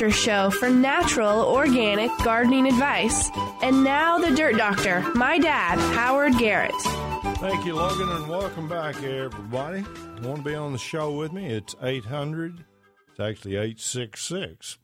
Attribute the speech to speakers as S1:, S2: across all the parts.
S1: Doctor Show for natural, organic gardening advice. And now the Dirt Doctor, my dad, Howard Garrett.
S2: Thank you, Logan, and welcome back, everybody. Want to be on the show with me? It's 800. It's actually 866.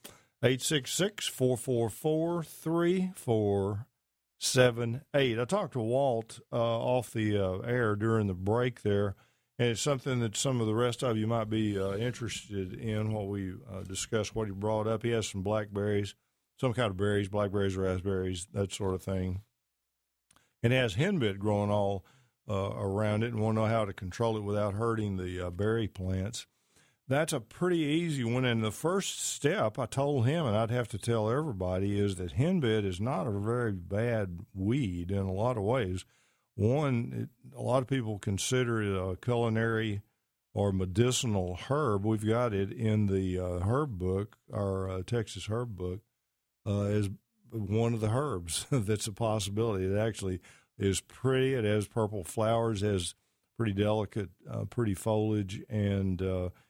S2: 866-444-3478. I talked to Walt off the air during the break there, and it's something that some of the rest of you might be interested in, what we discussed, what he brought up. He has some blackberries, some kind of berries, blackberries, raspberries, that sort of thing. And it has henbit growing all around it, and want to know how to control it without hurting the berry plants. That's a pretty easy one, and the first step I told him, and I'd have to tell everybody, is that henbit is not a very bad weed in a lot of ways. One, a lot of people consider it a culinary or medicinal herb. We've got it in the herb book, our Texas herb book, as one of the herbs that's a possibility. It actually is pretty. It has purple flowers, has pretty delicate, pretty foliage, and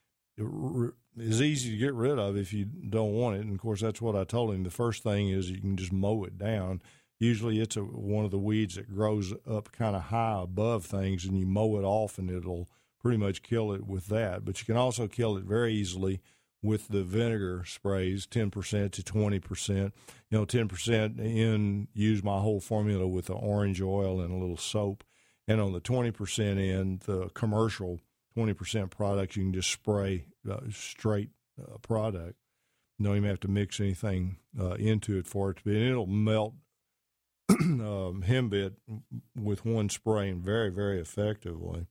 S2: is easy to get rid of if you don't want it. And, of course, that's what I told him. The first thing is you can just mow it down. Usually it's one of the weeds that grows up kind of high above things, and you mow it off, and it'll pretty much kill it with that. But you can also kill it very easily with the vinegar sprays, 10% to 20%. 10% in, use my whole formula with the orange oil and a little soap. And on the 20% in, the commercial 20% product, you can just spray straight product. You don't even have to mix anything into it for it to be. And it'll melt henbit with one spray, and very, very effectively.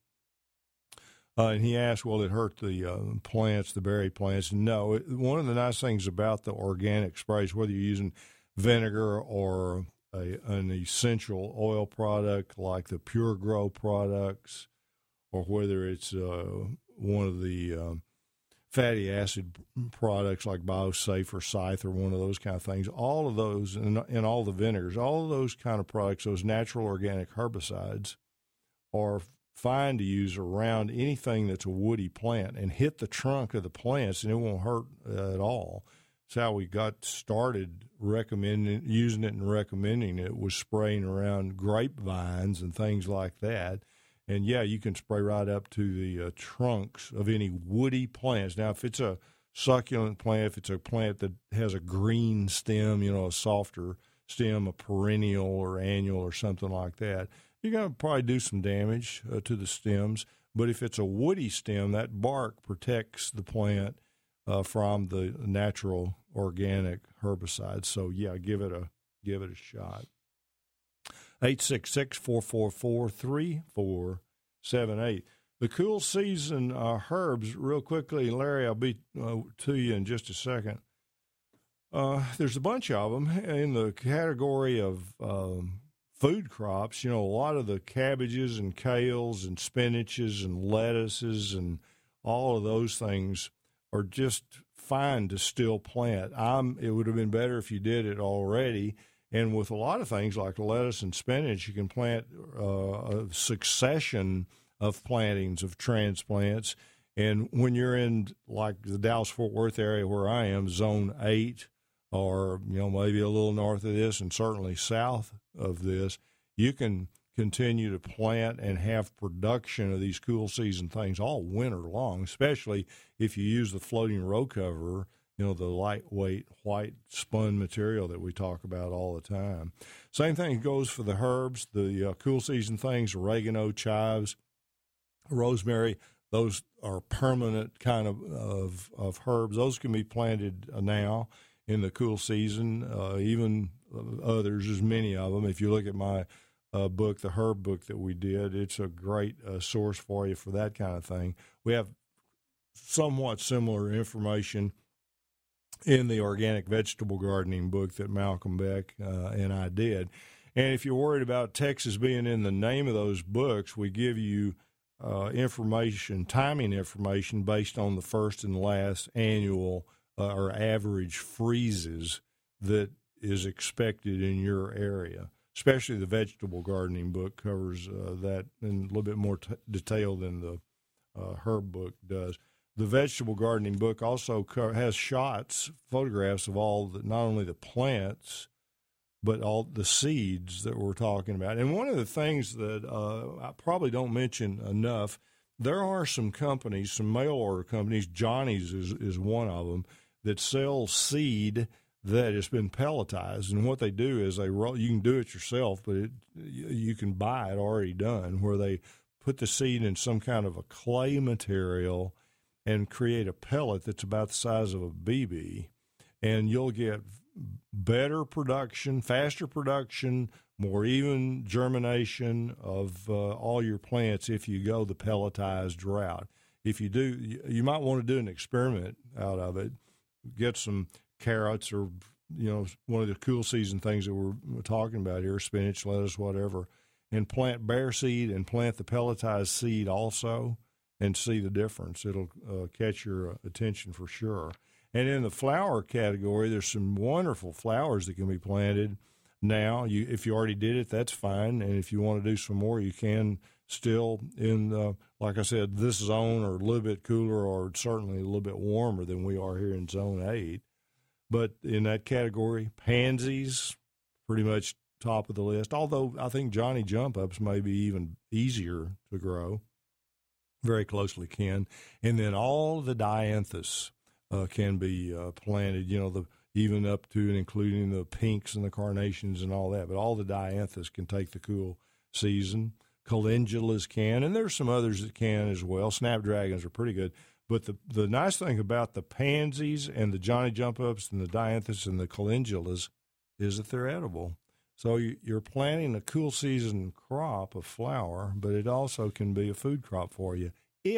S2: And he asked, will it hurt the plants, the berry plants? No. One of the nice things about the organic sprays, whether you're using vinegar or an essential oil product like the Pure Grow products, or whether it's one of the fatty acid products like BioSafe or Scythe or one of those kind of things, all of those, and all the vinegars, all of those kind of products, those natural organic herbicides, are fine to use around anything that's a woody plant and hit the trunk of the plants, and it won't hurt at all. That's how we got started using it and recommending it, was spraying around grapevines and things like that. And, yeah, you can spray right up to the trunks of any woody plants. Now, if it's a succulent plant, if it's a plant that has a green stem, a softer stem, a perennial or annual or something like that, you're going to probably do some damage to the stems. But if it's a woody stem, that bark protects the plant from the natural organic herbicides. So, yeah, give it a shot. 866-444-3478. The cool season herbs, real quickly, Larry, I'll be to you in just a second. There's a bunch of them in the category of food crops. A lot of the cabbages and kales and spinaches and lettuces and all of those things are just fine to still plant. It would have been better if you did it already. And with a lot of things like lettuce and spinach, you can plant a succession of plantings of transplants. And when you're in, like, the Dallas-Fort Worth area where I am, Zone 8, or, maybe a little north of this and certainly south of this, you can continue to plant and have production of these cool season things all winter long, especially if you use the floating row cover, the lightweight white spun material that we talk about all the time. Same thing goes for the herbs, the cool season things, oregano, chives, rosemary. Those are permanent kind of herbs. Those can be planted now in the cool season, even others. There's many of them. If you look at my book, the herb book that we did, it's a great source for you for that kind of thing. We have somewhat similar information in the organic vegetable gardening book that Malcolm Beck and I did. And if you're worried about Texas being in the name of those books, we give you timing information based on the first and last annual or average freezes that is expected in your area. Especially the vegetable gardening book covers that in a little bit more detail than the herb book does. the vegetable gardening book also has photographs of not only the plants, but all the seeds that we're talking about. And one of the things that I probably don't mention enough, there are some companies, some mail order companies, Johnny's is one of them, that sell seed that has been pelletized. And what they do is you can do it yourself, but you can buy it already done, where they put the seed in some kind of a clay material and create a pellet that's about the size of a BB. And you'll get better production, faster production, more even germination of all your plants if you go the pelletized route. If you do, you might want to do an experiment out of it. Get some carrots or, one of the cool season things that we're talking about here, spinach, lettuce, whatever, and plant bare seed and plant the pelletized seed also and see the difference. It'll catch your attention for sure. And in the flower category, there's some wonderful flowers that can be planted now. If you already did it, that's fine. And if you want to do some more, you can still in, like I said, this zone or a little bit cooler or certainly a little bit warmer than we are here in Zone 8. But in that category, pansies, pretty much top of the list, although I think Johnny Jump-Ups may be even easier to grow, very closely kin. And then all the dianthus can be planted, even up to and including the pinks and the carnations and all that. But all the dianthus can take the cool season. Calendulas can, and there's some others that can as well. Snapdragons are pretty good. But the nice thing about the pansies and the Johnny Jump-Ups and the dianthus and the calendulas is that they're edible. So you're planting a cool season crop of flower, but it also can be a food crop for you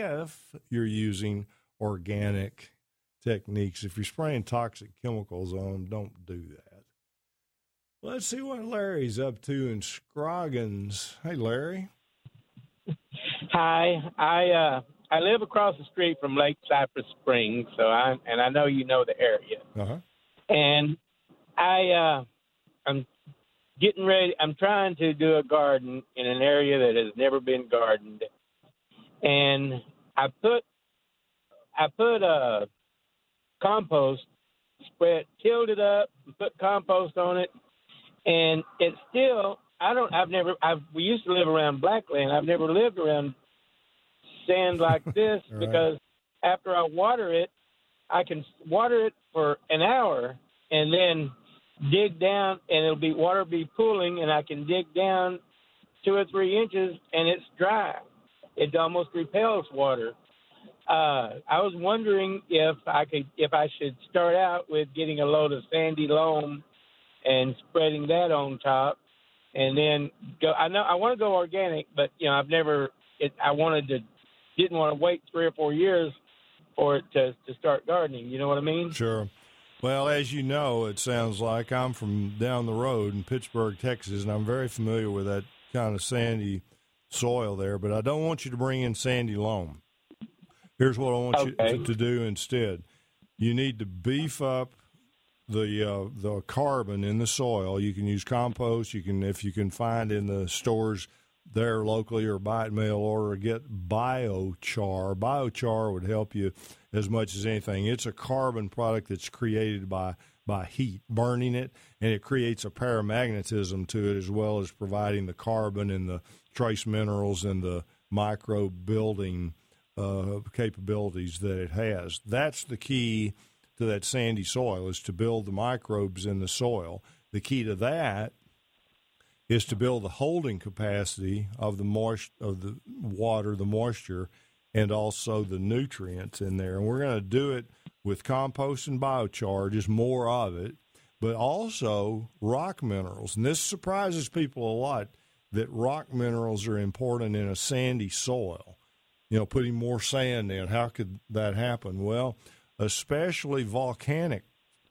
S2: if you're using organic techniques. If you're spraying toxic chemicals on them, don't do that. Let's see what Larry's up to in Scroggins. Hey, Larry.
S3: Hi. I live across the street from Lake Cypress Springs, I know you know the area.
S2: Uh-huh.
S3: And I'm getting ready. I'm trying to do a garden in an area that has never been gardened, and I put a compost, tilled it up, and put compost on it, and it's still. We used to live around Blackland. I've never lived around sand like this
S2: right.
S3: Because after I water it, I can water it for an hour and then dig down, and water be pooling, and I can dig down 2 or 3 inches, and it's dry. It almost repels water. I was wondering if I should start out with getting a load of sandy loam and spreading that on top, and then go. I know I want to go organic, but I've never. Didn't want to wait 3 or 4 years for it to start gardening. You know what I mean?
S2: Sure. Well, as you know, it sounds like I'm from down the road in Pittsburgh, Texas, and I'm very familiar with that kind of sandy soil there, but I don't want you to bring in sandy loam. Here's what I want you to do instead. You need to beef up the carbon in the soil. You can use compost. If you can find in the stores there locally or buy it mail order, get biochar. Biochar would help you as much as anything. It's a carbon product that's created by heat, burning it, and it creates a paramagnetism to it as well as providing the carbon and the trace minerals and the microbe building capabilities that it has. That's the key to that sandy soil, is to build the microbes in the soil. The key to that is to build the holding capacity of the water, the moisture, and also the nutrients in there. And we're going to do it with compost and biochar, just more of it, but also rock minerals. And this surprises people a lot, that rock minerals are important in a sandy soil. Putting more sand in. How could that happen? Well, especially volcanic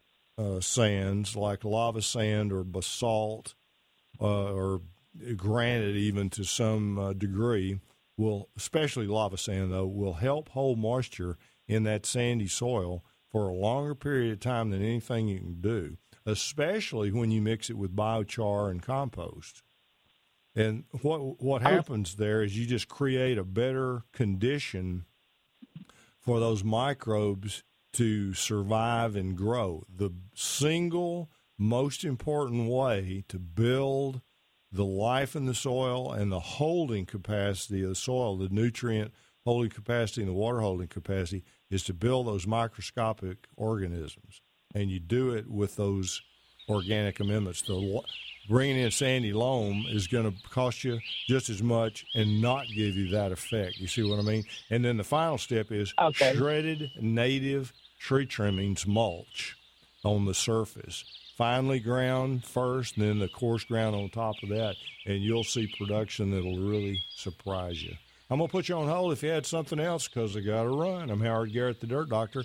S2: sands like lava sand or basalt, or granite even to some degree, especially lava sand, though, will help hold moisture in that sandy soil for a longer period of time than anything you can do, especially when you mix it with biochar and compost. And what happens there is you just create a better condition for those microbes to survive and grow. The single most important way to build the life in the soil and the holding capacity of the soil, the nutrient holding capacity and the water holding capacity, is to build those microscopic organisms. And you do it with those organic amendments. Bringing in sandy loam is going to cost you just as much and not give you that effect. You see what I mean? And then the final step is shredded native tree trimmings mulch on the surface. Finely ground first, and then the coarse ground on top of that, and you'll see production that'll really surprise you. I'm going to put you on hold if you had something else because I got to run. I'm Howard Garrett, the Dirt Doctor,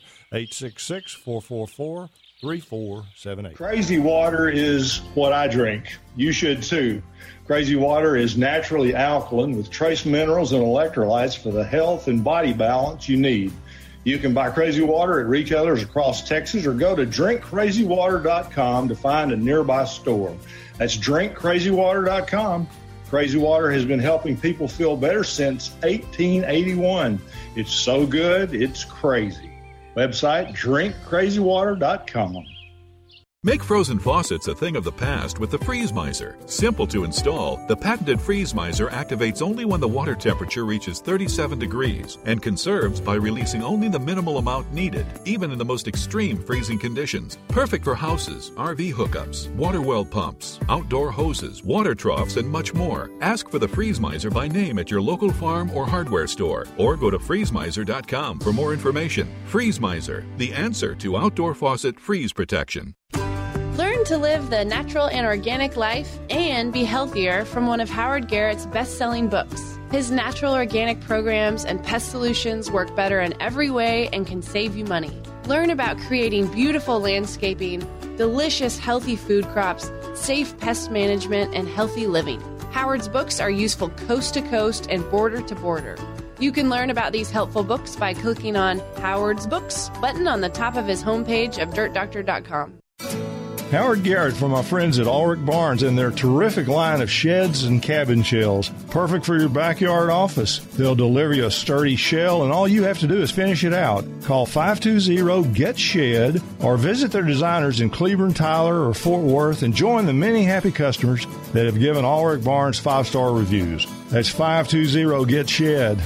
S2: 866-444-3478.
S4: Crazy water is what I drink. You should too. Crazy water is naturally alkaline with trace minerals and electrolytes for the health and body balance you need. You can buy Crazy Water at retailers across Texas or go to drinkcrazywater.com to find a nearby store. That's drinkcrazywater.com. Crazy Water has been helping people feel better since 1881. It's so good, it's crazy. Website, drinkcrazywater.com.
S5: Make frozen faucets a thing of the past with the Freeze Miser. Simple to install, the patented Freeze Miser activates only when the water temperature reaches 37 degrees and conserves by releasing only the minimal amount needed, even in the most extreme freezing conditions. Perfect for houses, RV hookups, water well pumps, outdoor hoses, water troughs, and much more. Ask for the Freeze Miser by name at your local farm or hardware store, or go to freezemiser.com for more information. Freeze Miser, the answer to outdoor faucet freeze protection.
S1: Learn to live the natural and organic life and be healthier from one of Howard Garrett's best-selling books. His natural organic programs and pest solutions work better in every way and can save you money. Learn about creating beautiful landscaping, delicious healthy food crops, safe pest management, and healthy living. Howard's books are useful coast to coast and border to border. You can learn about these helpful books by clicking on Howard's Books button on the top of his homepage of dirtdoctor.com.
S2: Howard Garrett from my friends at Ulrich Barnes and their terrific line of sheds and cabin shells. Perfect for your backyard office. They'll deliver you a sturdy shell, and all you have to do is finish it out. Call 520-GET-SHED or visit their designers in Cleveland, Tyler, or Fort Worth and join the many happy customers that have given Ulrich Barnes 5-star reviews. That's 520-GET-SHED,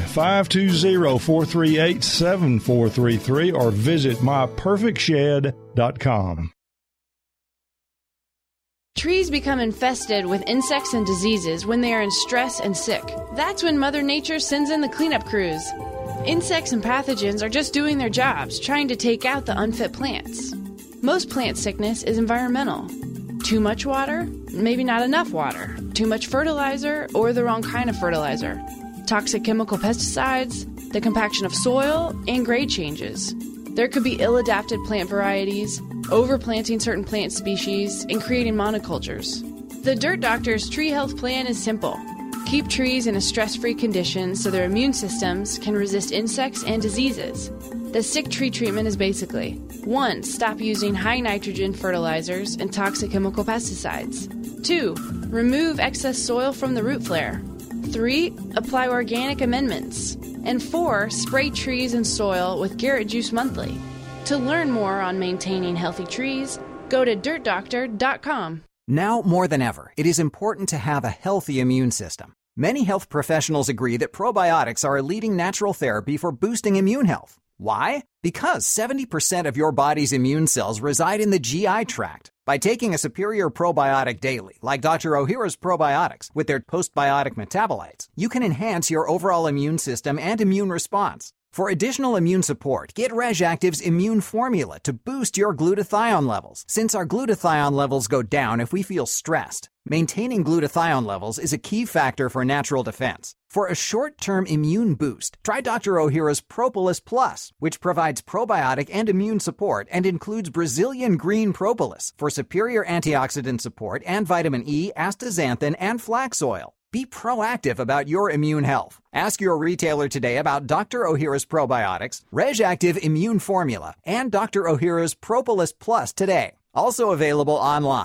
S2: 520-438-7433, or visit myperfectshed.com.
S1: Trees become infested with insects and diseases when they are in stress and sick. That's when Mother Nature sends in the cleanup crews. Insects and pathogens are just doing their jobs, trying to take out the unfit plants. Most plant sickness is environmental. Too much water, maybe not enough water. Too much fertilizer or the wrong kind of fertilizer. Toxic chemical pesticides, the compaction of soil, and grade changes. There could be ill-adapted plant varieties, overplanting certain plant species, and creating monocultures. The Dirt Doctor's tree health plan is simple. Keep trees in a stress-free condition so their immune systems can resist insects and diseases. The sick tree treatment is basically 1. Stop using high nitrogen fertilizers and toxic chemical pesticides. 2. Remove excess soil from the root flare. 3. Apply organic amendments. And 4. Spray trees and soil with Garrett Juice Monthly. To learn more on maintaining healthy trees, go to dirtdoctor.com.
S6: Now more than ever, it is important to have a healthy immune system. Many health professionals agree that probiotics are a leading natural therapy for boosting immune health. Why? Because 70% of your body's immune cells reside in the GI tract. By taking a superior probiotic daily, like Dr. Ohhira's probiotics, with their postbiotic metabolites, you can enhance your overall immune system and immune response. For additional immune support, get RegActive's Immune Formula to boost your glutathione levels, since our glutathione levels go down if we feel stressed. Maintaining glutathione levels is a key factor for natural defense. For a short-term immune boost, try Dr. Ohhira's Propolis Plus, which provides probiotic and immune support and includes Brazilian green propolis for superior antioxidant support and vitamin E, astaxanthin, and flax oil. Be proactive about your immune health. Ask your retailer today about Dr. Ohhira's probiotics, RegActive Immune Formula, and Dr. Ohhira's Propolis Plus today. Also available online.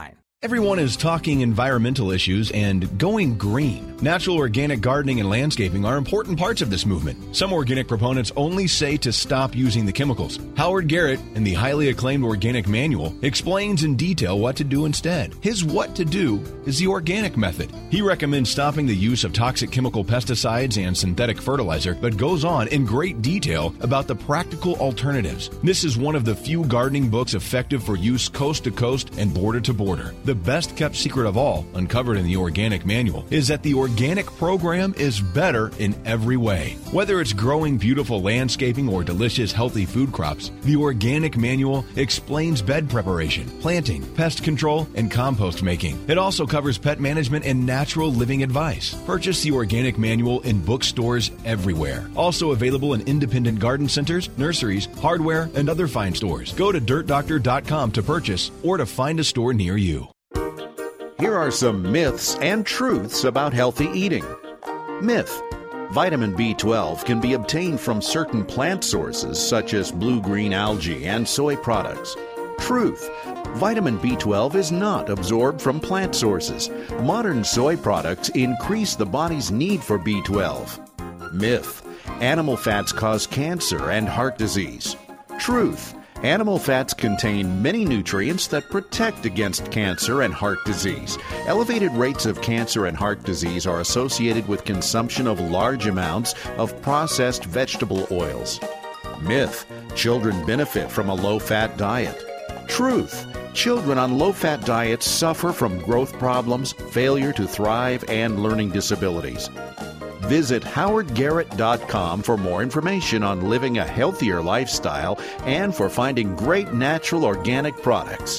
S7: Everyone is talking environmental issues and going green. Natural organic gardening and landscaping are important parts of this movement. Some organic proponents only say to stop using the chemicals. Howard Garrett, in the highly acclaimed Organic Manual, explains in detail what to do instead. His what to do is the organic method. He recommends stopping the use of toxic chemical pesticides and synthetic fertilizer, but goes on in great detail about the practical alternatives. This is one of the few gardening books effective for use coast to coast and border to border. The best kept secret of all, uncovered in the Organic Manual, is that the organic program is better in every way. Whether it's growing beautiful landscaping or delicious healthy food crops, the Organic Manual explains bed preparation, planting, pest control, and compost making. It also covers pet management and natural living advice. Purchase the Organic Manual in bookstores everywhere. Also available in independent garden centers, nurseries, hardware, and other fine stores. Go to dirtdoctor.com to purchase or to find a store near you.
S8: Here are some myths and truths about healthy eating. Myth: vitamin B12 can be obtained from certain plant sources such as blue-green algae and soy products. Truth: vitamin B12 is not absorbed from plant sources. Modern soy products increase the body's need for B12. Myth: animal fats cause cancer and heart disease. Truth: animal fats contain many nutrients that protect against cancer and heart disease. Elevated rates of cancer and heart disease are associated with consumption of large amounts of processed vegetable oils. Myth: children benefit from a low-fat diet. Truth: children on low-fat diets suffer from growth problems, failure to thrive, and learning disabilities. Visit howardgarrett.com for more information on living a healthier lifestyle and for finding great natural organic products.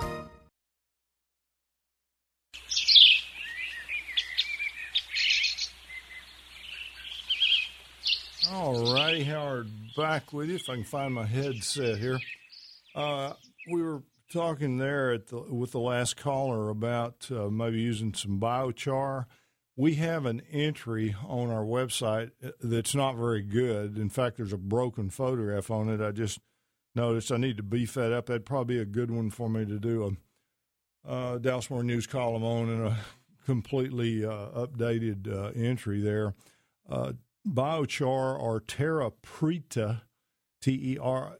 S2: All righty, Howard, back with you if I can find my headset here. We were talking there with the last caller about maybe using some biochar. We have an entry on our website that's not very good. In fact, there's a broken photograph on it. I just noticed I need to beef that up. That'd probably be a good one for me to do a Dallas Morning News column on, and a completely updated entry there. Biochar, or Terra Preta, Terrapetra,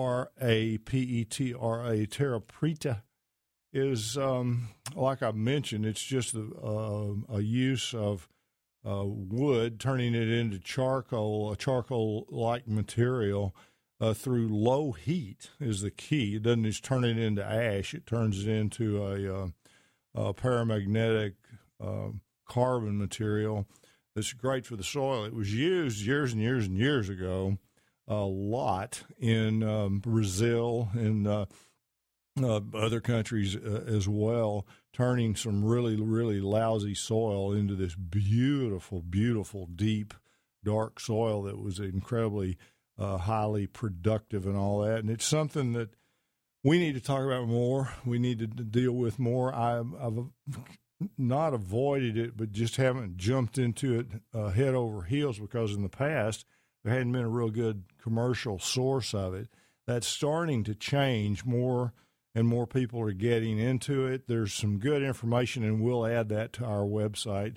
S2: Terra Preta, is, like I mentioned, it's just a use of wood, turning it into charcoal, a charcoal-like material through low heat is the key. It doesn't just turn it into ash. It turns it into a paramagnetic carbon material that's great for the soil. It was used years and years and years ago a lot in Brazil and other countries as well, turning some really, really lousy soil into this beautiful, beautiful, deep, dark soil that was incredibly highly productive and all that. And it's something that we need to talk about more. We need to deal with more. I've not avoided it, but just haven't jumped into it head over heels, because in the past there hadn't been a real good commercial source of it. That's starting to change. More and more people are getting into it. There's some good information, and we'll add that to our website.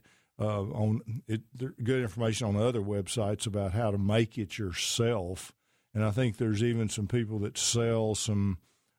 S2: Good information on other websites about how to make it yourself. And I think there's even some people that sell some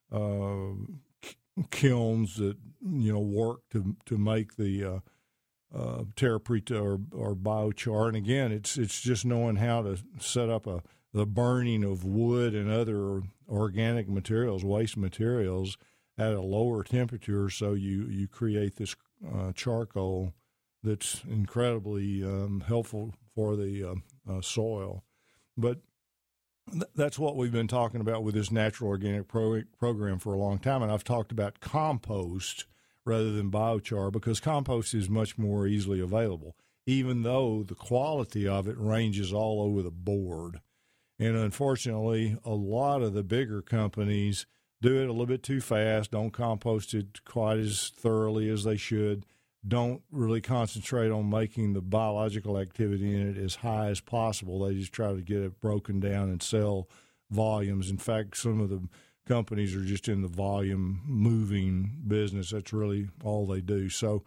S2: kilns that work to make the Terra Preta or biochar. And again, it's just knowing how to set up the burning of wood and other organic materials, waste materials, at a lower temperature, so you create this charcoal that's incredibly helpful for the soil. But that's what we've been talking about with this natural organic program for a long time, and I've talked about compost rather than biochar because compost is much more easily available, even though the quality of it ranges all over the board. And unfortunately, a lot of the bigger companies do it a little bit too fast, don't compost it quite as thoroughly as they should, don't really concentrate on making the biological activity in it as high as possible. They just try to get it broken down and sell volumes. In fact, some of the companies are just in the volume moving business. That's really all they do. So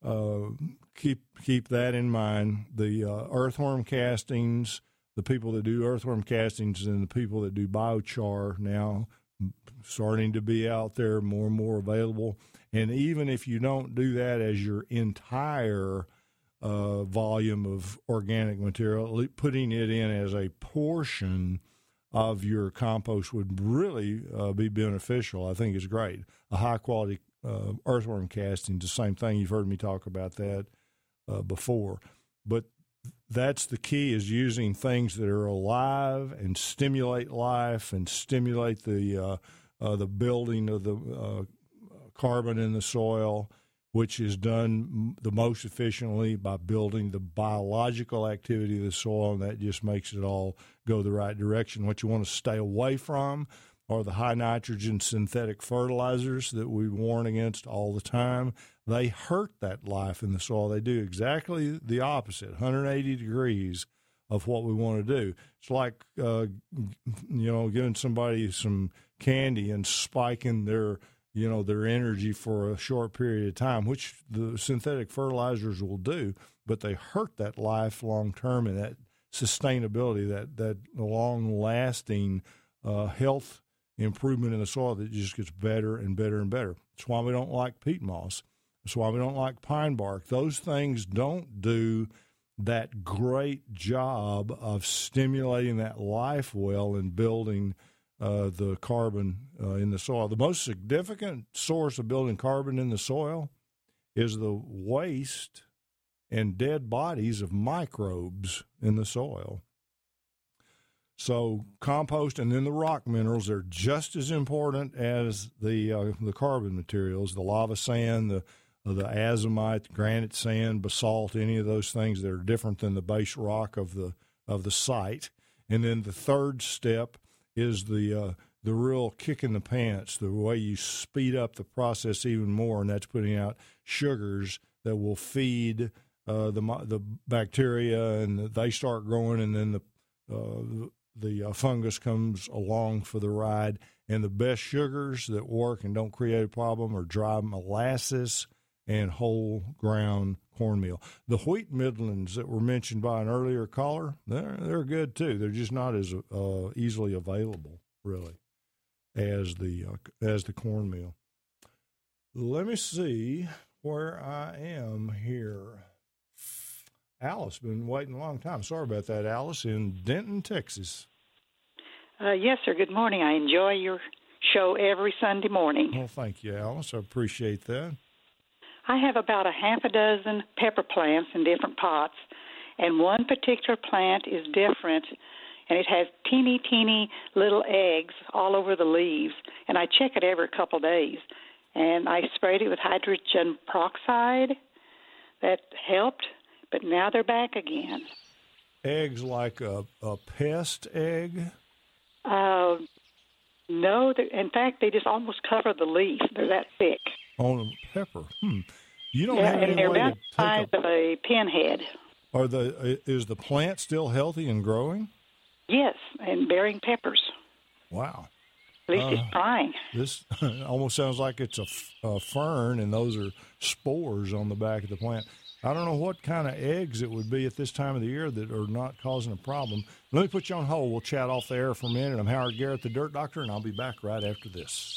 S2: keep that in mind. The earthworm castings, the people that do earthworm castings and the people that do biochar now starting to be out there, more and more available. And even if you don't do that as your entire volume of organic material, putting it in as a portion of your compost would really be beneficial. I think it's great. A high-quality earthworm casting, the same thing. You've heard me talk about that before. But that's the key, is using things that are alive and stimulate life and stimulate the building of the carbon in the soil, which is done the most efficiently by building the biological activity of the soil, and that just makes it all go the right direction. What you want to stay away from are the high nitrogen synthetic fertilizers that we warn against all the time. They hurt that life in the soil. They do exactly the opposite, 180 degrees of what we want to do. It's like, giving somebody some candy and spiking their energy for a short period of time, which the synthetic fertilizers will do, but they hurt that life long term and that sustainability, that long-lasting health improvement in the soil that just gets better and better and better. That's why we don't like peat moss. That's why we don't like pine bark. Those things don't do that great job of stimulating that life well and building the carbon in the soil. The most significant source of building carbon in the soil is the waste and dead bodies of microbes in the soil. So compost and then the rock minerals are just as important as the carbon materials, the lava sand, the azomite, granite sand, basalt, any of those things that are different than the base rock of the site. And then the third step is the real kick in the pants, the way you speed up the process even more, and that's putting out sugars that will feed the bacteria, and they start growing, and then the fungus comes along for the ride. And the best sugars that work and don't create a problem are dry molasses and whole ground cornmeal. The wheat middlings that were mentioned by an earlier caller, they're good too. They're just not as easily available, really, as the cornmeal. Let me see where I am here. Alice, been waiting a long time. Sorry about that, Alice, in Denton, Texas.
S9: Yes, sir. Good morning. I enjoy your show every Sunday morning.
S2: Well, thank you, Alice. I appreciate that.
S9: I have about a half a dozen pepper plants in different pots, and one particular plant is different, and it has teeny little eggs all over the leaves, and I check it every couple of days. And I sprayed it with hydrogen peroxide. That helped, but now they're back again.
S2: Eggs like a pest egg?
S9: No, in fact, they just almost cover the leaf. They're that thick.
S2: On a pepper. You don't have any
S9: they're
S2: way
S9: about
S2: to
S9: the size of a pinhead.
S2: Is the plant still healthy and growing?
S9: Yes, and bearing peppers.
S2: Wow.
S9: At least it's trying.
S2: This almost sounds like it's a fern, and those are spores on the back of the plant. I don't know what kind of eggs it would be at this time of the year that are not causing a problem. Let me put you on hold. We'll chat off the air for a minute. I'm Howard Garrett, the Dirt Doctor, and I'll be back right after this.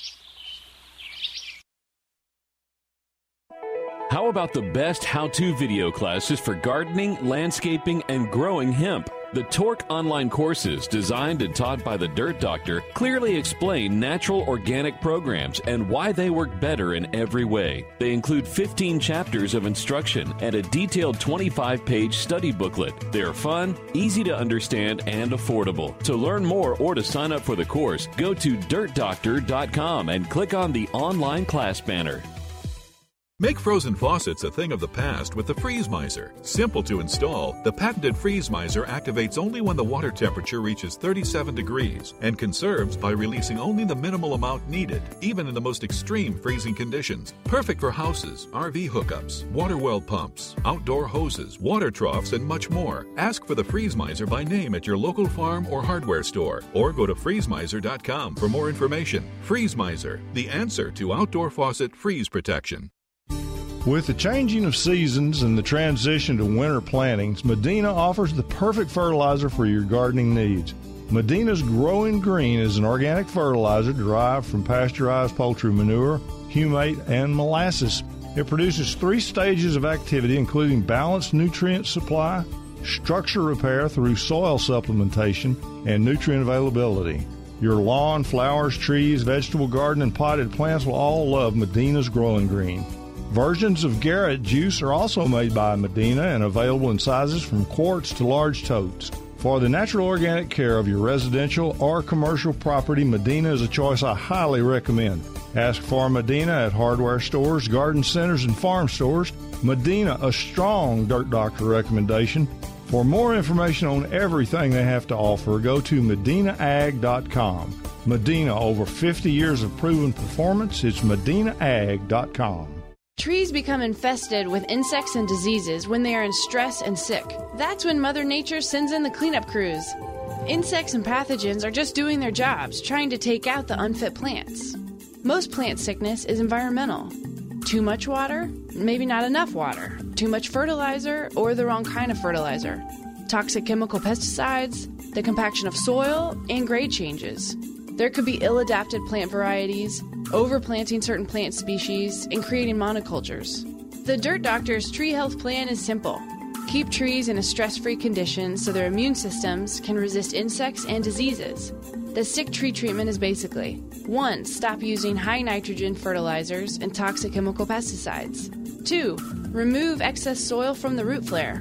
S10: How about the best how-to video classes for gardening, landscaping, and growing hemp? The Torque online courses, designed and taught by the Dirt Doctor, clearly explain natural organic programs and why they work better in every way. They include 15 chapters of instruction and a detailed 25-page study booklet. They're fun, easy to understand, and affordable. To learn more or to sign up for the course, go to dirtdoctor.com and click on the online class banner.
S5: Make frozen faucets a thing of the past with the Freeze Miser. Simple to install, the patented Freeze Miser activates only when the water temperature reaches 37 degrees and conserves by releasing only the minimal amount needed, even in the most extreme freezing conditions. Perfect for houses, RV hookups, water well pumps, outdoor hoses, water troughs, and much more. Ask for the Freeze Miser by name at your local farm or hardware store, or go to freezemiser.com for more information. Freeze Miser, the answer to outdoor faucet freeze protection.
S2: With the changing of seasons and the transition to winter plantings, Medina offers the perfect fertilizer for your gardening needs. Medina's Growing Green is an organic fertilizer derived from pasteurized poultry manure, humate, and molasses. It produces 3 stages of activity, including balanced nutrient supply, structure repair through soil supplementation, and nutrient availability. Your lawn, flowers, trees, vegetable garden, and potted plants will all love Medina's Growing Green. Versions of Garrett juice are also made by Medina and available in sizes from quarts to large totes. For the natural organic care of your residential or commercial property, Medina is a choice I highly recommend. Ask for Medina at hardware stores, garden centers, and farm stores. Medina, a strong Dirt Doctor recommendation. For more information on everything they have to offer, go to medinaag.com. Medina, over 50 years of proven performance. It's medinaag.com.
S1: Trees become infested with insects and diseases when they are in stress and sick. That's when Mother Nature sends in the cleanup crews. Insects and pathogens are just doing their jobs, trying to take out the unfit plants. Most plant sickness is environmental. Too much water, maybe not enough water. Too much fertilizer, or the wrong kind of fertilizer. Toxic chemical pesticides, the compaction of soil, and grade changes. There could be ill-adapted plant varieties, overplanting certain plant species, and creating monocultures. The Dirt Doctor's tree health plan is simple. Keep trees in a stress-free condition so their immune systems can resist insects and diseases. The sick tree treatment is basically 1. Stop using high nitrogen fertilizers and toxic chemical pesticides. 2. Remove excess soil from the root flare.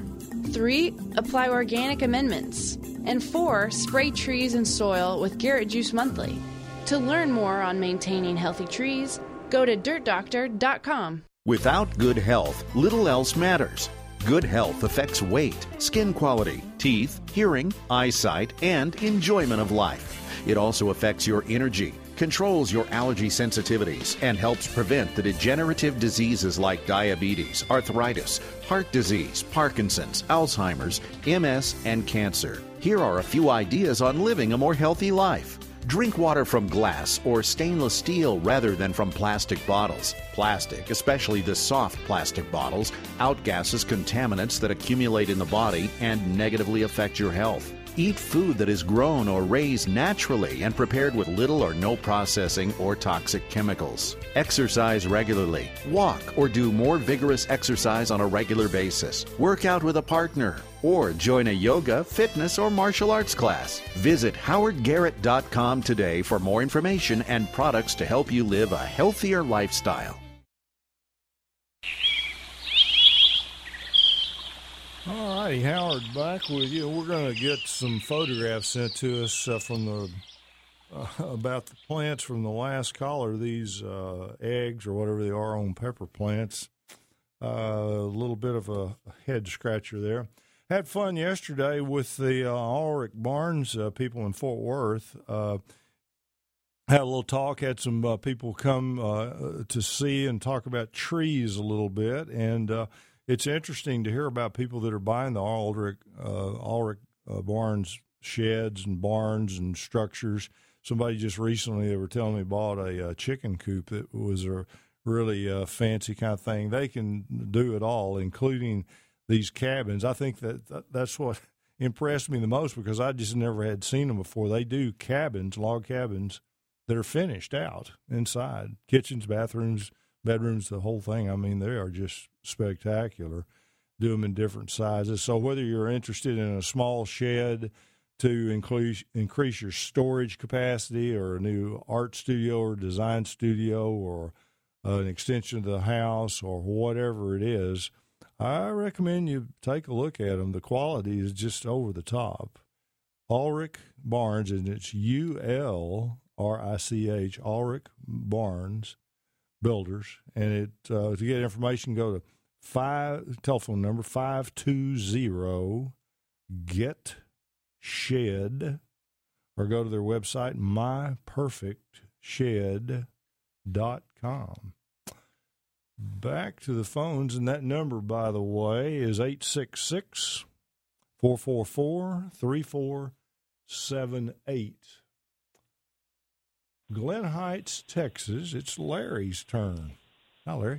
S1: 3. Apply organic amendments. And 4. Spray trees and soil with Garrett Juice monthly. To learn more on maintaining healthy trees, go to dirtdoctor.com.
S8: Without good health, little else matters. Good health affects weight, skin quality, teeth, hearing, eyesight, and enjoyment of life. It also affects your energy, controls your allergy sensitivities, and helps prevent the degenerative diseases like diabetes, arthritis, heart disease, Parkinson's, Alzheimer's, MS, and cancer. Here are a few ideas on living a more healthy life. Drink water from glass or stainless steel rather than from plastic bottles. Plastic, especially the soft plastic bottles, outgasses contaminants that accumulate in the body and negatively affect your health. Eat food that is grown or raised naturally and prepared with little or no processing or toxic chemicals. Exercise regularly. Walk or do more vigorous exercise on a regular basis. Work out with a partner or join a yoga, fitness, or martial arts class. Visit howardgarrett.com today for more information and products to help you live a healthier lifestyle.
S2: All righty, Howard, back with you. We're going to get some photographs sent to us from the about the plants from the last caller. These eggs or whatever they are on pepper plants. A little bit of a head scratcher there. Had fun yesterday with the Ulrich Barnes people in Fort Worth. Had a little talk. Had some people come to see and talk about trees a little bit, and it's interesting to hear about people that are buying the Ulrich Barnes sheds and barns and structures. Somebody just recently, they were telling me, bought a chicken coop that was a really fancy kind of thing. They can do it all, including these cabins. I think that's what impressed me the most because I just never had seen them before. They do cabins, log cabins, that are finished out inside, kitchens, bathrooms, bedrooms, the whole thing. I mean, they are just spectacular. Do them in different sizes. So whether you're interested in a small shed to increase your storage capacity, or a new art studio or design studio, or an extension of the house, or whatever it is, I recommend you take a look at them. The quality is just over the top. Ulrich Barnes, and it's ULRICH, Ulrich Barnes. Builders. And to get information, go to telephone number 520-GET-SHED, or go to their website, myperfectshed.com. Back to the phones, and that number, by the way, is 866-444-3478. Glen Heights, Texas, it's Larry's turn. Hi, Larry.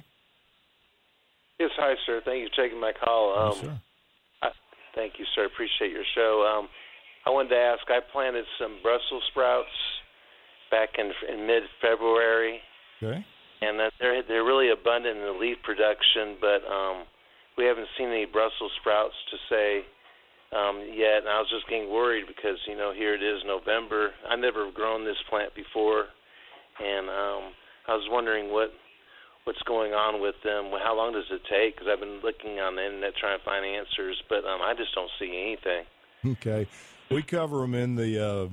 S11: Yes, hi, sir. Thank you for taking my call.
S2: Yes, sir.
S11: Thank you, sir. Appreciate your show. I wanted to ask, I planted some Brussels sprouts back in mid-February.
S2: Okay.
S11: And they're really abundant in the leaf production, but we haven't seen any Brussels sprouts to say yet. And I was just getting worried because, here it is November. I never grown this plant before, and I was wondering what's going on with them. How long does it take? Because I've been looking on the internet trying to find answers, but I just don't see anything.
S2: Okay. We cover them in the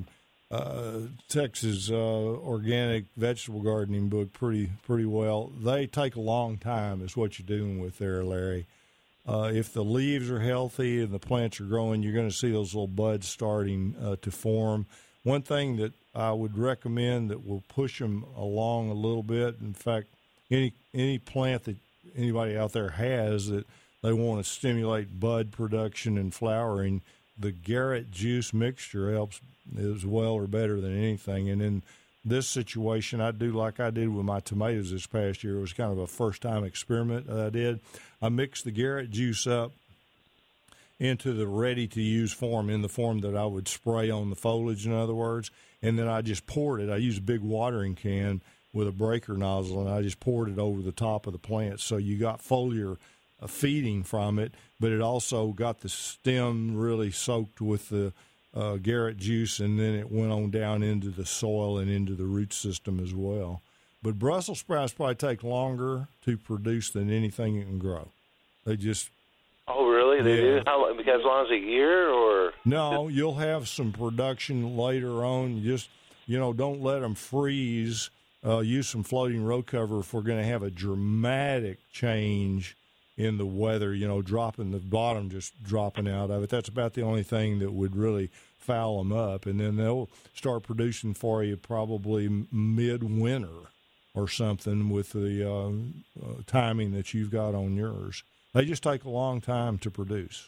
S2: Texas Organic Vegetable Gardening book pretty well. They take a long time is what you're doing with there, Larry. If the leaves are healthy and the plants are growing, you're going to see those little buds starting to form. One thing that I would recommend that will push them along a little bit, in fact, any plant that anybody out there has that they want to stimulate bud production and flowering, the Garrett juice mixture helps as well or better than anything. And in this situation, I do like I did with my tomatoes this past year. It was kind of a first-time experiment that I did. I mixed the Garrett juice up into the ready-to-use form, in the form that I would spray on the foliage, in other words, and then I just poured it. I used a big watering can with a breaker nozzle, and I just poured it over the top of the plant. So you got foliar feeding from it, but it also got the stem really soaked with the Garrett juice, and then it went on down into the soil and into the root system as well. But Brussels sprouts probably take longer to produce than anything you can grow. They just...
S11: Oh, really? They do? How, because as long as a year, or...
S2: No, you'll have some production later on. You just, don't let them freeze. Use some floating row cover if we're going to have a dramatic change in the weather, dropping the bottom, just dropping out of it. That's about the only thing that would really foul them up. And then they'll start producing for you probably midwinter or something with the timing that you've got on yours. They just take a long time to produce.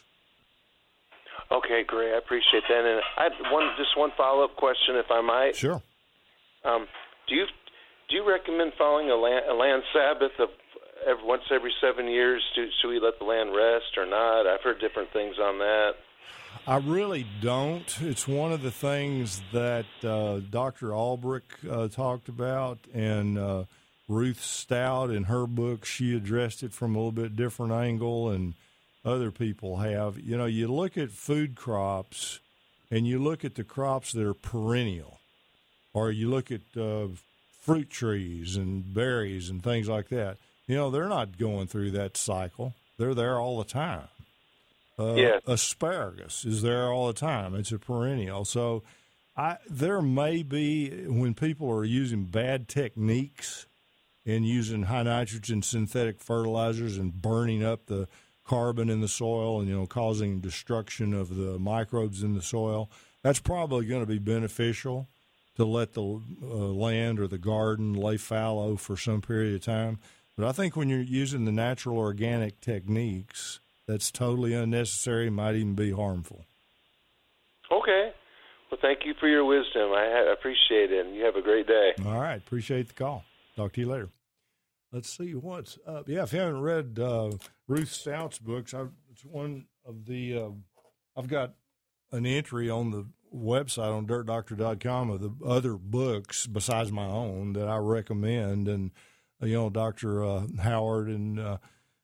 S11: Okay, great. I appreciate that. And I have one follow-up question, if I might.
S2: Sure.
S11: Do you recommend following a land Sabbath of once every 7 years? Should we let the land rest or not? I've heard different things on that.
S2: I really don't. It's one of the things that Dr. Albrecht talked about, and Ruth Stout in her book, she addressed it from a little bit different angle, and other people have. You look at food crops, and you look at the crops that are perennial, or you look at fruit trees and berries and things like that. They're not going through that cycle. They're there all the time. Asparagus is there all the time. It's a perennial. So there may be, when people are using bad techniques and using high nitrogen synthetic fertilizers and burning up the carbon in the soil and, causing destruction of the microbes in the soil, that's probably going to be beneficial to let the land or the garden lay fallow for some period of time. But I think when you're using the natural organic techniques, that's totally unnecessary, might even be harmful.
S11: Okay. Well, thank you for your wisdom. I appreciate it, and you have a great day.
S2: All right. Appreciate the call. Talk to you later. Let's see what's up. Yeah, if you haven't read Ruth Stout's books, it's one of the I've got an entry on the website on dirtdoctor.com of the other books besides my own that I recommend, and Dr. Howard and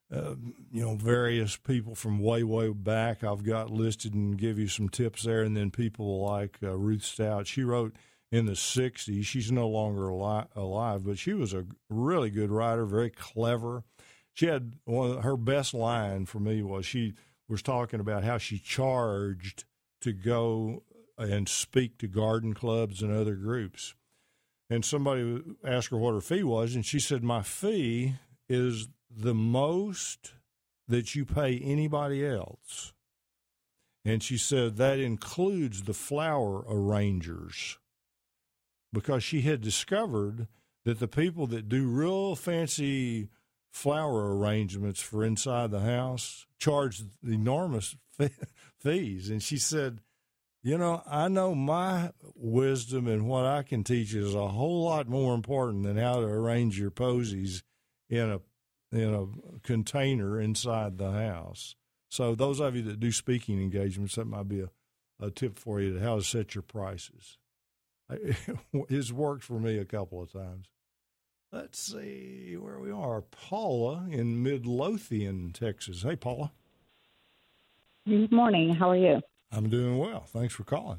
S2: various people from way back I've got listed and give you some tips there, and then people like Ruth Stout. She wrote in the 60s. She's no longer alive, but she was a really good writer, very clever. She had her best line for me was she was talking about how she charged to go and speak to garden clubs and other groups. And somebody asked her what her fee was, and she said, my fee is the most that you pay anybody else. And she said that includes the flower arrangers, because she had discovered that the people that do real fancy flower arrangements for inside the house charge enormous fees. And she said, you know, I know my wisdom and what I can teach is a whole lot more important than how to arrange your posies in a container inside the house. So those of you that do speaking engagements, that might be a tip for you to how to set your prices. It's worked for me a couple of times. Let's see where we are. Paula in Midlothian, Texas. Hey, Paula.
S12: Good morning. How are you?
S2: I'm doing well. Thanks for calling.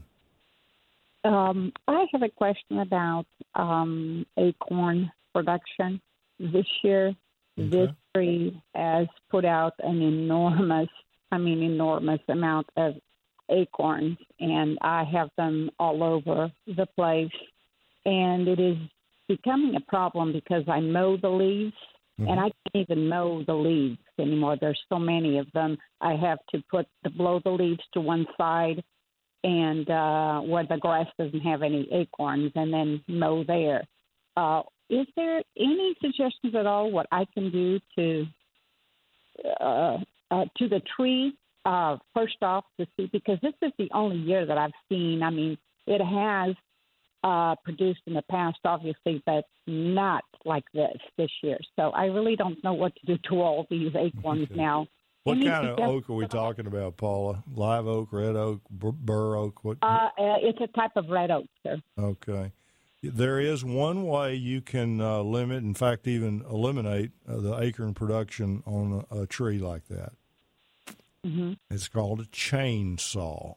S12: I have a question about acorn production. This year, this tree has put out an enormous amount of acorns, and I have them all over the place. And it is becoming a problem because I mow the leaves, and I can't even mow the leaves anymore. There's so many of them. I have to blow the leaves to one side, and where the grass doesn't have any acorns, and then mow there. Is there any suggestions at all what I can do to the tree? First off, to see, because this is the only year that I've seen. I mean, it has produced in the past, obviously, but not like this year. So I really don't know what to do to all these acorns now.
S2: What kind of oak are we talking about, Paula? Live oak, red oak, bur oak? What?
S12: It's a type of red oak, sir.
S2: Okay. There is one way you can limit, in fact, even eliminate the acorn production on a tree like that.
S12: Mm-hmm.
S2: It's called a chainsaw.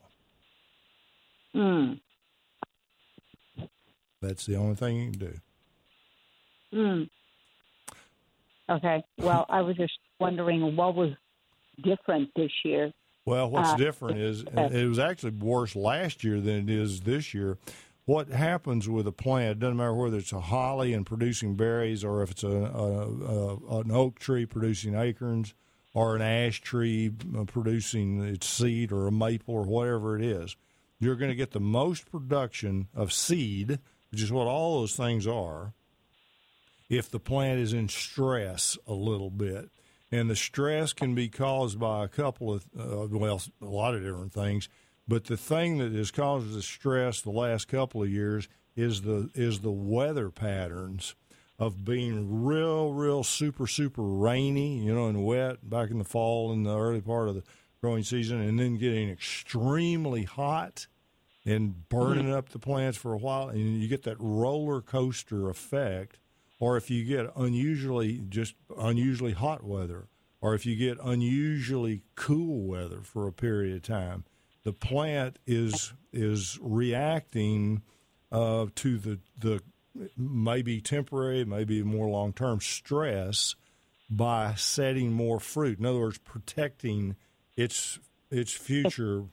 S2: That's the only thing you can do.
S12: Okay. Well, I was just wondering what was different this year.
S2: Well, what's different is it was actually worse last year than it is this year. What happens with a plant, it doesn't matter whether it's a holly and producing berries or if it's an oak tree producing acorns or an ash tree producing its seed or a maple or whatever it is, you're going to get the most production of seed, which is what all those things are, if the plant is in stress a little bit. And the stress can be caused by a couple of, a lot of different things. But the thing that has caused the stress the last couple of years is the weather patterns of being real super rainy, and wet back in the fall and the early part of the growing season, and then getting extremely hot and burning up the plants for a while, and you get that roller coaster effect. Or if you get unusually hot weather, or if you get unusually cool weather for a period of time, the plant is reacting to the maybe temporary, maybe more long-term stress by setting more fruit. In other words, protecting its future,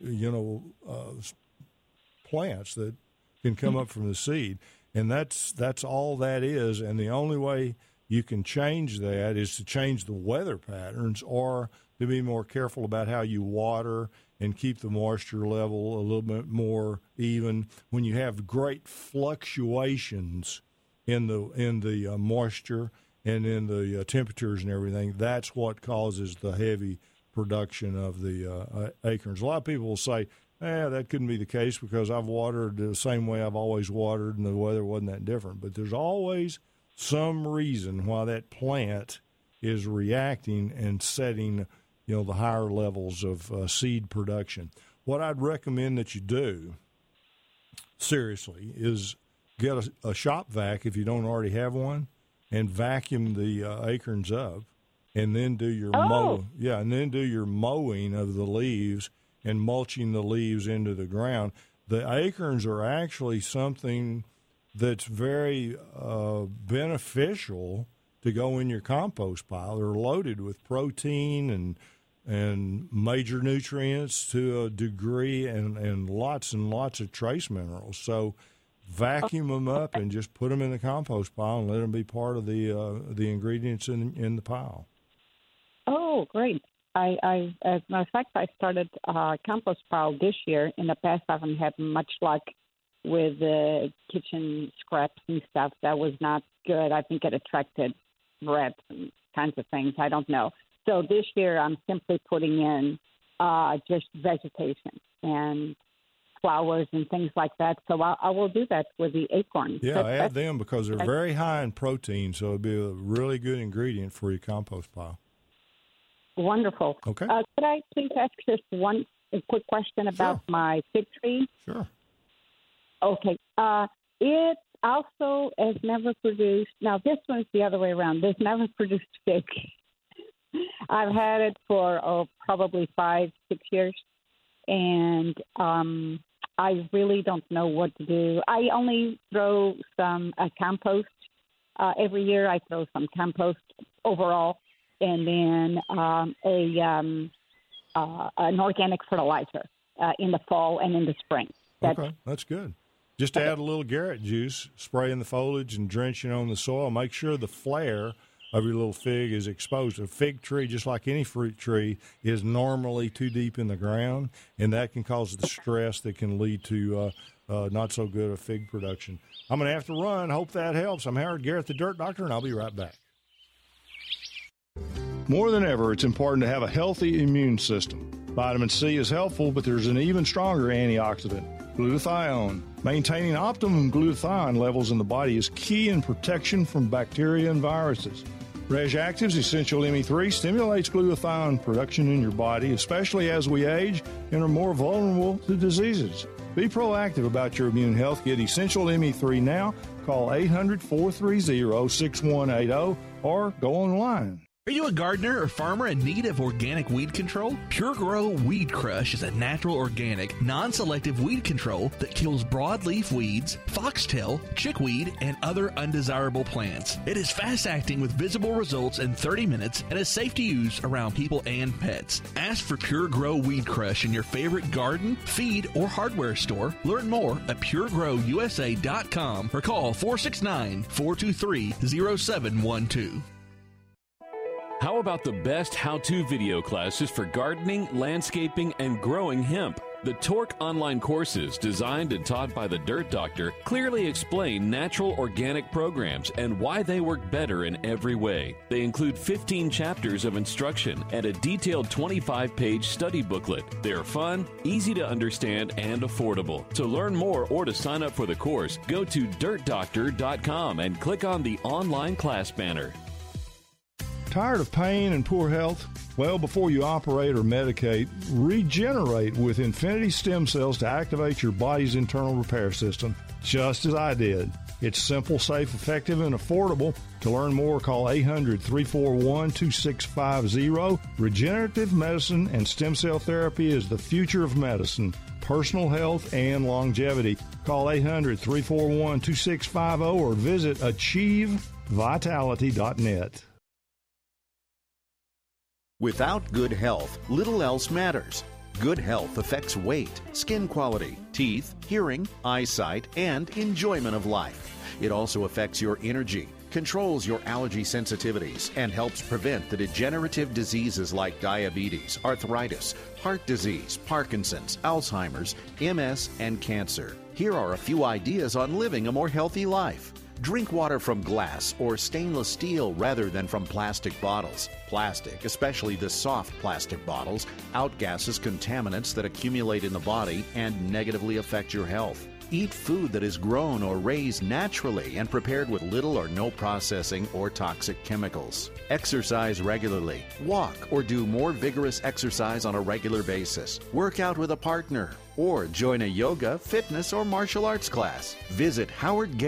S2: plants that can come up from the seed. And that's all that is. And the only way you can change that is to change the weather patterns or to be more careful about how you water and keep the moisture level a little bit more even. When you have great fluctuations in the moisture and in the temperatures and everything, that's what causes the heavy production of the acorns. A lot of people will say, that couldn't be the case because I've watered the same way I've always watered and the weather wasn't that different. But there's always some reason why that plant is reacting and setting the higher levels of seed production. What I'd recommend that you do, seriously, is get a shop vac if you don't already have one, and vacuum the acorns up, and then do your mowing of the leaves and mulching the leaves into the ground. The acorns are actually something that's very beneficial to go in your compost pile. They're loaded with protein and major nutrients to a degree and lots of trace minerals. So vacuum them up and just put them in the compost pile and let them be part of the ingredients in the pile.
S12: Oh, great. I as a matter of fact, I started compost pile this year. In the past, I haven't had much luck with the kitchen scraps and stuff. That was not good. I think it attracted rats and kinds of things. I don't know. So this year, I'm simply putting in just vegetation and flowers and things like that. So I will do that with the acorns.
S2: Yeah, add them because they're very high in protein, so it'd be a really good ingredient for your compost pile.
S12: Wonderful.
S2: Okay.
S12: Could I please ask just one quick question about my fig tree?
S2: Sure.
S12: Okay. It also has never produced. Now, this one's the other way around. It's never produced fig. I've had it for probably 5-6 years, and I really don't know what to do. I only throw some compost. Every year I throw some compost overall, and then an organic fertilizer in the fall and in the spring.
S2: That's good. Just add a little Garrett juice, spray in the foliage, and drench it on the soil. Make sure the flare of your little fig is exposed. A fig tree, just like any fruit tree, is normally too deep in the ground, and that can cause the stress that can lead to not so good a fig production. I'm going to have to run. Hope that helps. I'm Howard Garrett, the Dirt Doctor, and I'll be right back. More than ever, it's important to have a healthy immune system. Vitamin C is helpful, but there's an even stronger antioxidant, glutathione. Maintaining optimum glutathione levels in the body is key in protection from bacteria and viruses. Reg Active's Essential ME3 stimulates glutathione production in your body, especially as we age and are more vulnerable to diseases. Be proactive about your immune health. Get Essential ME3 now. Call 800-430-6180 or go online.
S13: Are you a gardener or farmer in need of organic weed control? Pure Grow Weed Crush is a natural, organic, non-selective weed control that kills broadleaf weeds, foxtail, chickweed, and other undesirable plants. It is fast-acting with visible results in 30 minutes and is safe to use around people and pets. Ask for Pure Grow Weed Crush in your favorite garden, feed, or hardware store. Learn more at puregrowusa.com or call 469-423-0712.
S10: How about the best how-to video classes for gardening, landscaping, and growing hemp? The Torque online courses, designed and taught by the Dirt Doctor, clearly explain natural organic programs and why they work better in every way. They include 15 chapters of instruction and a detailed 25-page study booklet. They're fun, easy to understand, and affordable. To learn more or to sign up for the course, go to dirtdoctor.com and click on the online class banner.
S2: Tired of pain and poor health? Well, before you operate or medicate, regenerate with Infinity Stem Cells to activate your body's internal repair system, just as I did. It's simple, safe, effective, and affordable. To learn more, call 800-341-2650. Regenerative medicine and stem cell therapy is the future of medicine, personal health, and longevity. Call 800-341-2650 or visit achievevitality.net.
S8: Without good health, little else matters. Good health affects weight, skin quality, teeth, hearing, eyesight, and enjoyment of life. It also affects your energy, controls your allergy sensitivities, and helps prevent the degenerative diseases like diabetes, arthritis, heart disease, Parkinson's, Alzheimer's, MS, and cancer. Here are a few ideas on living a more healthy life. Drink water from glass or stainless steel rather than from plastic bottles. Plastic, especially the soft plastic bottles, outgasses contaminants that accumulate in the body and negatively affect your health. Eat food that is grown or raised naturally and prepared with little or no processing or toxic chemicals. Exercise regularly. Walk or do more vigorous exercise on a regular basis. Work out with a partner or join a yoga, fitness, or martial arts class. Visit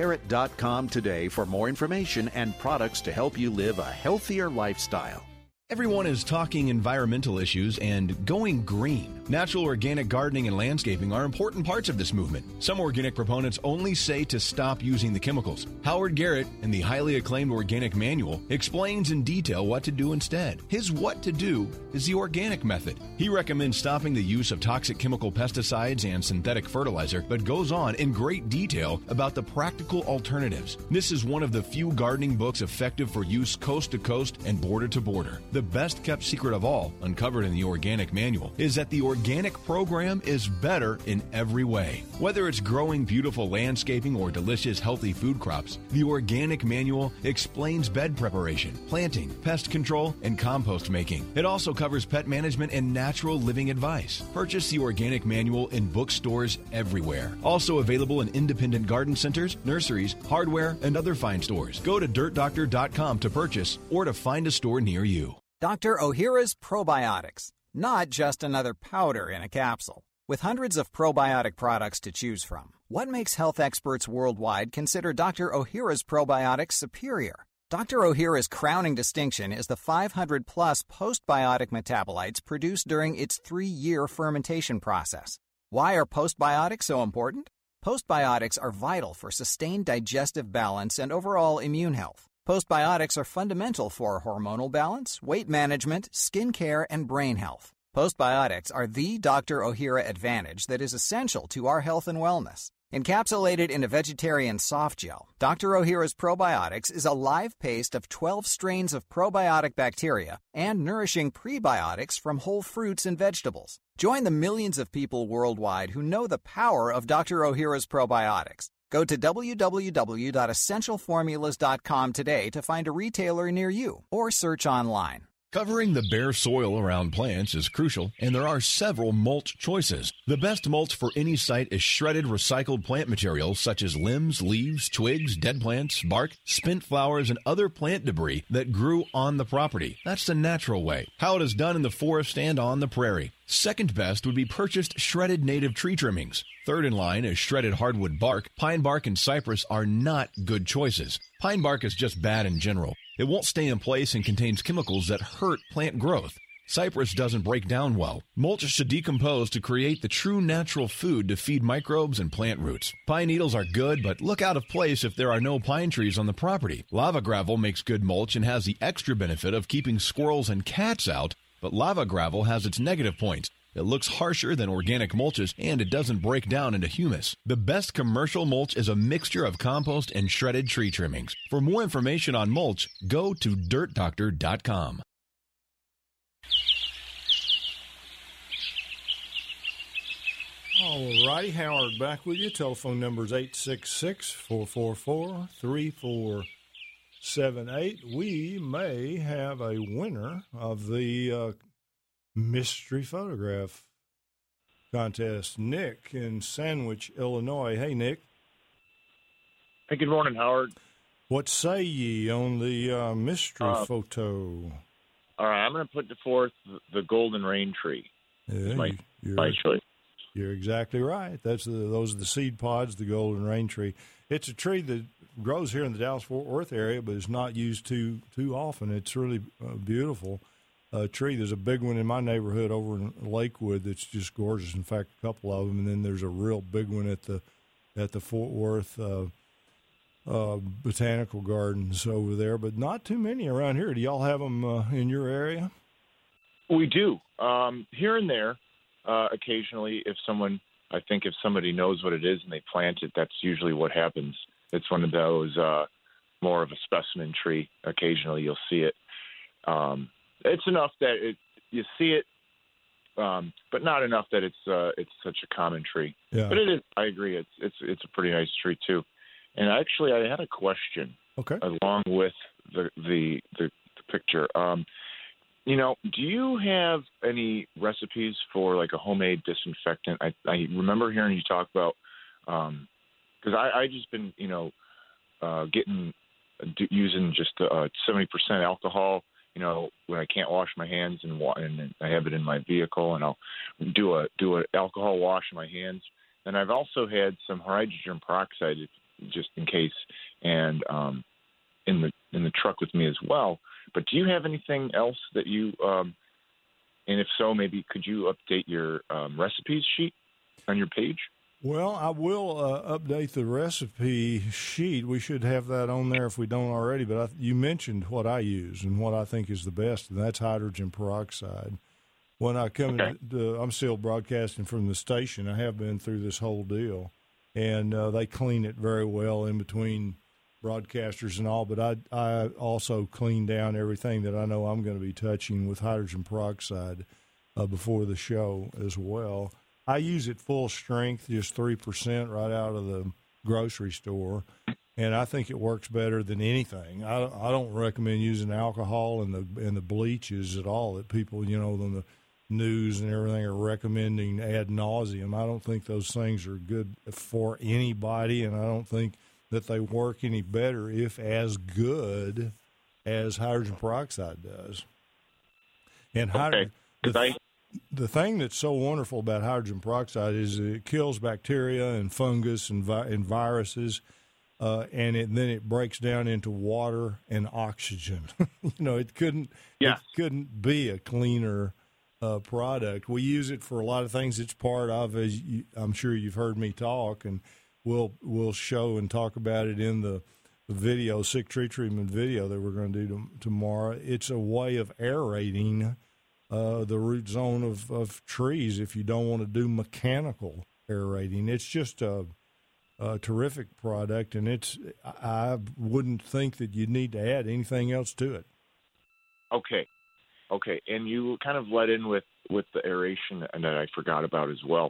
S8: howardgarrett.com today for more information and products to help you live a healthier lifestyle.
S7: Everyone is talking environmental issues and going green. Natural organic gardening and landscaping are important parts of this movement. Some organic proponents only say to stop using the chemicals. Howard Garrett, in the highly acclaimed Organic Manual, explains in detail what to do instead. His what to do is the organic method. He recommends stopping the use of toxic chemical pesticides and synthetic fertilizer, but goes on in great detail about the practical alternatives. This is one of the few gardening books effective for use coast to coast and border to border. The best kept secret of all, uncovered in the Organic Manual, is that the organic program is better in every way. Whether it's growing beautiful landscaping or delicious healthy food crops, the Organic Manual explains bed preparation, planting, pest control, and compost making. It also covers pet management and natural living advice. Purchase the Organic Manual in bookstores everywhere. Also available in independent garden centers, nurseries, hardware, and other fine stores. Go to dirtdoctor.com to purchase or to find a store near you.
S6: Dr. Ohhira's Probiotics, not just another powder in a capsule. With hundreds of probiotic products to choose from, what makes health experts worldwide consider Dr. Ohhira's Probiotics superior? Dr. Ohhira's crowning distinction is the 500-plus postbiotic metabolites produced during its 3-year fermentation process. Why are postbiotics so important? Postbiotics are vital for sustained digestive balance and overall immune health. Postbiotics are fundamental for hormonal balance, weight management, skin care, and brain health. Postbiotics are the Dr. Ohhira advantage that is essential to our health and wellness. Encapsulated in a vegetarian soft gel, Dr. Ohhira's Probiotics is a live paste of 12 strains of probiotic bacteria and nourishing prebiotics from whole fruits and vegetables. Join the millions of people worldwide who know the power of Dr. Ohhira's Probiotics. Go to www.essentialformulas.com today to find a retailer near you or search online.
S7: Covering the bare soil around plants is crucial, and there are several mulch choices. The best mulch for any site is shredded recycled plant materials such as limbs, leaves, twigs, dead plants, bark, spent flowers, and other plant debris that grew on the property. That's the natural way, how it is done in the forest and on the prairie. Second best would be purchased shredded native tree trimmings. Third in line is shredded hardwood bark. Pine bark and cypress are not good choices. Pine bark is just bad in general. It won't stay in place and contains chemicals that hurt plant growth. Cypress doesn't break down well. Mulch should decompose to create the true natural food to feed microbes and plant roots. Pine needles are good, but look out of place if there are no pine trees on the property. Lava gravel makes good mulch and has the extra benefit of keeping squirrels and cats out, but lava gravel has its negative points. It looks harsher than organic mulches, and it doesn't break down into humus. The best commercial mulch is a mixture of compost and shredded tree trimmings. For more information on mulch, go to dirtdoctor.com.
S2: All righty, Howard back with you. Telephone number is 866-444-3478. We may have a winner of the mystery photograph contest. Nick in Sandwich, Illinois. Hey, Nick.
S14: Hey, good morning, Howard.
S2: What say ye on the mystery photo?
S14: All right, I'm going to put forth the golden rain tree.
S2: Yeah,
S14: my choice.
S2: You're exactly right. Those are the seed pods, the golden rain tree. It's a tree that grows here in the Dallas-Fort Worth area, but it's not used too often. It's really beautiful. Tree. There's a big one in my neighborhood over in Lakewood that's just gorgeous. In fact, a couple of them, and then there's a real big one at the Fort Worth Botanical Gardens over there, but not too many around here. Do y'all have them in your area?
S14: We do. Here and there, occasionally, if somebody knows what it is and they plant it, that's usually what happens. It's one of those more of a specimen tree. Occasionally, you'll see it. It's enough that you see it, but not enough that it's such a common tree.
S2: Yeah.
S14: But it is. I agree. It's a pretty nice tree too. And actually, I had a question.
S2: Okay.
S14: Along with the picture. Do you have any recipes for like a homemade disinfectant? I remember hearing you talk about because I just been using just 70% alcohol. When I can't wash my hands and I have it in my vehicle, and I'll do an alcohol wash in my hands. And I've also had some hydrogen peroxide just in case, and in the truck with me as well. But do you have anything else that you, and if so, maybe could you update your recipes sheet on your page?
S2: Well, I will update the recipe sheet. We should have that on there if we don't already. But you mentioned what I use and what I think is the best, and that's hydrogen peroxide. When I come, I'm still broadcasting from the station. I have been through this whole deal, and they clean it very well in between broadcasters and all. But I also clean down everything that I know I'm going to be touching with hydrogen peroxide before the show as well. I use it full strength, just 3% right out of the grocery store, and I think it works better than anything. I don't recommend using alcohol and the bleaches at all that people, on the news and everything are recommending ad nauseum. I don't think those things are good for anybody, and I don't think that they work any better, if as good as hydrogen peroxide does. And the thing that's so wonderful about hydrogen peroxide is it kills bacteria and fungus and viruses, and then it breaks down into water and oxygen. It couldn't be a cleaner product. We use it for a lot of things. It's part of, I'm sure you've heard me talk, and we'll show and talk about it in the video, sick tree treatment video that we're going to do tomorrow. It's a way of aerating the root zone of trees if you don't want to do mechanical aerating. It's just a terrific product, and I wouldn't think that you'd need to add anything else to it. Okay, and you kind of led in with the aeration, and that I forgot about as well.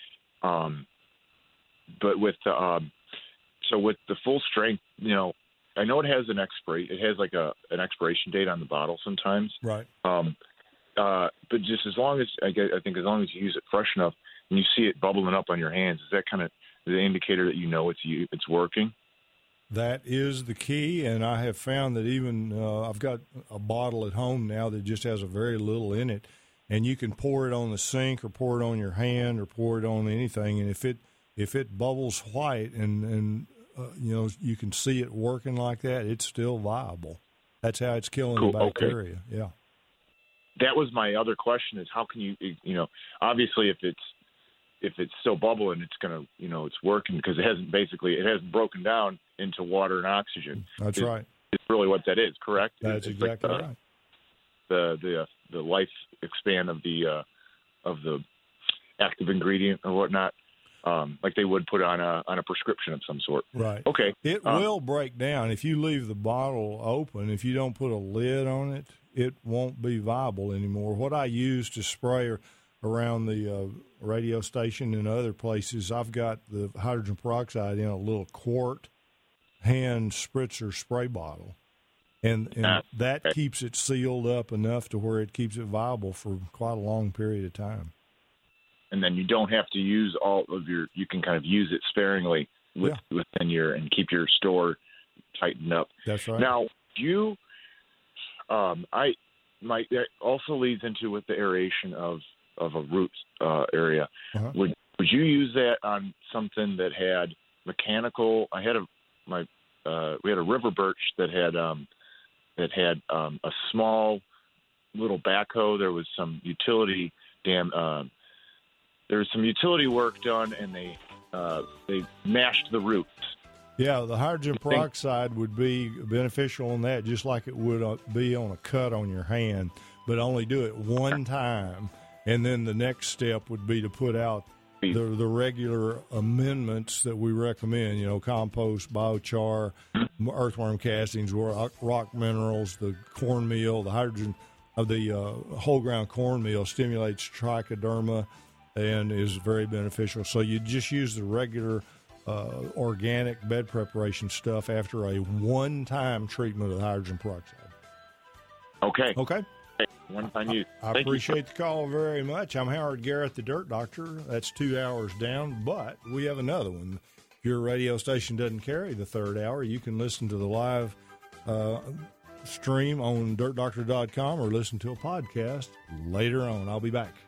S14: But with the so with the full strength, I know it has an an expiration date on the bottle sometimes.
S2: Right.
S14: But just as long as as long as you use it fresh enough and you see it bubbling up on your hands, is that kind of the indicator that it's working?
S2: That is the key, and I have found that even I've got a bottle at home now that just has a very little in it, and you can pour it on the sink or pour it on your hand or pour it on anything, and if it bubbles white and you can see it working like that, it's still viable. That's how it's killing the bacteria. Okay. Yeah.
S14: That was my other question: is how can you obviously if it's still bubbling, it's gonna it's working because it hasn't broken down into water and oxygen.
S2: That's right.
S14: It's really what that is, correct?
S2: That's exactly right.
S14: The life span of the active ingredient or whatnot, like they would put on a prescription of some sort.
S2: Right.
S14: Okay.
S2: It will break down if you leave the bottle open. If you don't put a lid on it, it won't be viable anymore. What I use to spray around the radio station and other places, I've got the hydrogen peroxide in a little quart hand spritzer spray bottle, and that keeps it sealed up enough to where it keeps it viable for quite a long period of time.
S14: And then you don't have to use all of you can kind of use it sparingly within and keep your store tightened up.
S2: That's right.
S14: Now, that also leads into with the aeration of a root area. Uh-huh. Would you use that on something that had mechanical? We had a river birch that had a small little backhoe. There was some utility there was some utility work done, and they mashed the roots.
S2: Yeah, the hydrogen peroxide would be beneficial on that, just like it would be on a cut on your hand, but only do it one time, and then the next step would be to put out the regular amendments that we recommend, compost, biochar, earthworm castings, rock minerals, the cornmeal, the hydrogen of the whole ground cornmeal stimulates trichoderma and is very beneficial. So you just use the regular organic bed preparation stuff after a one-time treatment of hydrogen peroxide.
S14: Okay.
S2: One-time use. I appreciate the call very much. I'm Howard Garrett, the Dirt Doctor. That's 2 hours down, but we have another one. If your radio station doesn't carry the third hour, you can listen to the live stream on dirtdoctor.com or listen to a podcast later on. I'll be back.